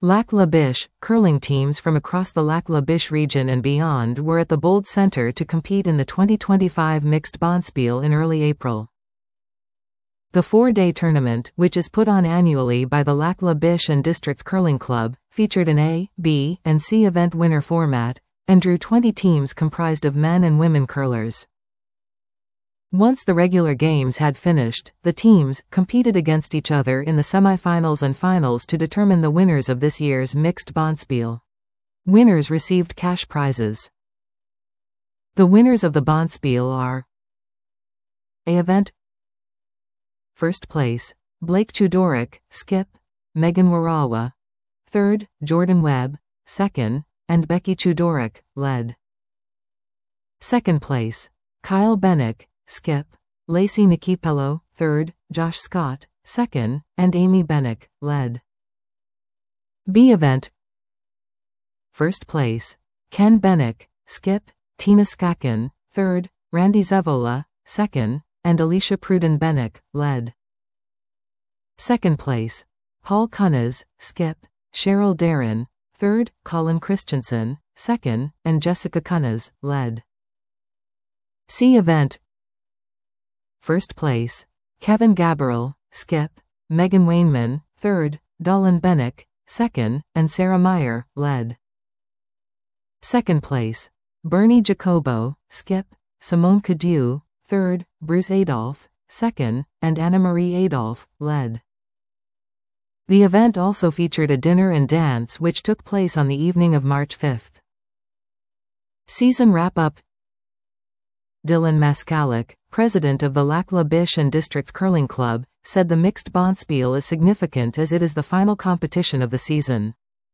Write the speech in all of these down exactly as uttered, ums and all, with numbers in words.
Lac La Biche, curling teams from across the Lac La Biche region and beyond were at the Bold Centre to compete in the twenty twenty-five Mixed Bonspiel in early April. The four-day tournament, which is put on annually by the Lac La Biche and District Curling Club, featured an A, B, and C event winner format, and drew twenty teams comprised of men and women curlers. Once the regular games had finished, the teams competed against each other in the semifinals and finals to determine the winners of this year's Mixed Bonspiel. Winners received cash prizes. The winners of the Bonspiel are: A event. First place, Blake Chudorik, skip, Megan Warawa. Third, Jordan Webb. Second, and Becky Chudorik, led. Second place, Kyle Bennick, skip, Lacey Nikipello. Third, Josh Scott. Second, and Amy Bennick, led. B event. First place, Ken Bennick, skip, Tina Skaken. Third, Randy Zevola. Second, and Alicia Pruden Bennick, led. Second place, Paul Cunnes, skip, Cheryl Darren. Third, Colin Christensen. Second, and Jessica Cunnes, led. C event. First place, Kevin Gabriel, skip, Megan Wainman. Third, Dolan Bennick. Second, and Sarah Meyer, led. Second place, Bernie Jacobo, skip, Simone Cadieu. Third, Bruce Adolph. Second, and Anna Marie Adolph, led. The event also featured a dinner and dance which took place on the evening of March fifth. Season wrap-up. Dylan Maskalik, president of the Lac La Biche and District Curling Club, said the Mixed Bonspiel is significant as it is the final competition of the season.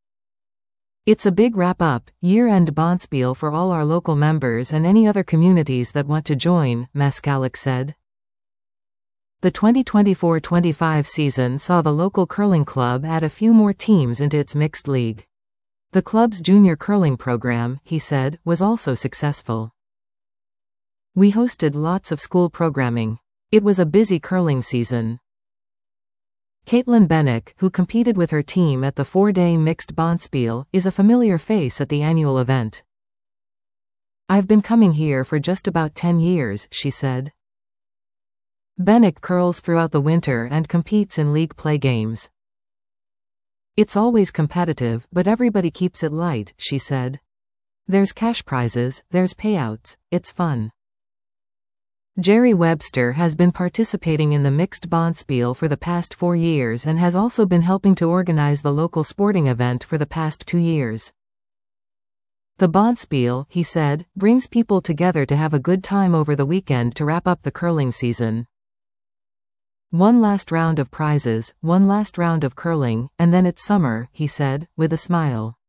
It's a big wrap-up, year-end Bonspiel for all our local members and any other communities that want to join, Maskalik said. The twenty twenty-four twenty-five season saw the local curling club add a few more teams into its mixed league. The club's junior curling program, he said, was also successful. We hosted lots of school programming. It was a busy curling season. Caitlin Bennick, who competed with her team at the four-day Mixed Bonspiel, is a familiar face at the annual event. I've been coming here for just about ten years, she said. Bennick curls throughout the winter and competes in league play games. It's always competitive, but everybody keeps it light, she said. There's cash prizes, there's payouts, it's fun. Jerry Webster has been participating in the Mixed Bonspiel for the past four years and has also been helping to organize the local sporting event for the past two years. The Bonspiel, he said, brings people together to have a good time over the weekend to wrap up the curling season. One last round of prizes, one last round of curling, and then it's summer, he said, with a smile.